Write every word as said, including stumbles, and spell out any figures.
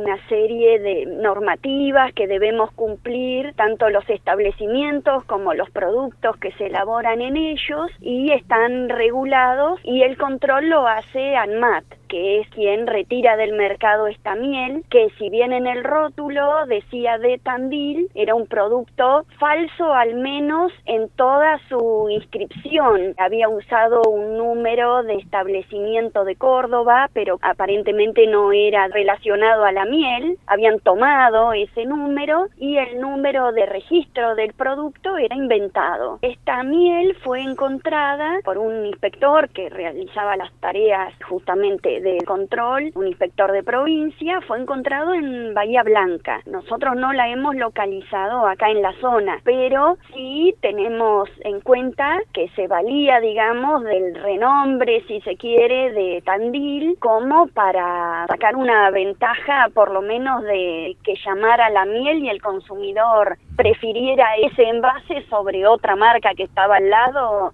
una serie de normativas que debemos cumplir, tanto los establecimientos como los productos que se elaboran en ellos, y están regulados, y el control lo hace ANMAT, que es quien retira del mercado esta miel, que si bien en el rótulo decía de Tandil, era un producto falso, al menos en toda su inscripción. Había usado un número de establecimiento de Córdoba, pero aparentemente no era relacionado a la miel. Habían tomado ese número y el número de registro del producto era inventado. Esta miel fue encontrada por un inspector que realizaba las tareas justamente de control, un inspector de provincia. Fue encontrado en Bahía Blanca. Nosotros no la hemos localizado acá en la zona, pero sí tenemos en cuenta que se valía, digamos, del renombre, si se quiere, de Tandil, como para sacar una ventaja, por lo menos de que llamara la miel y el consumidor prefiriera ese envase sobre otra marca que estaba al lado.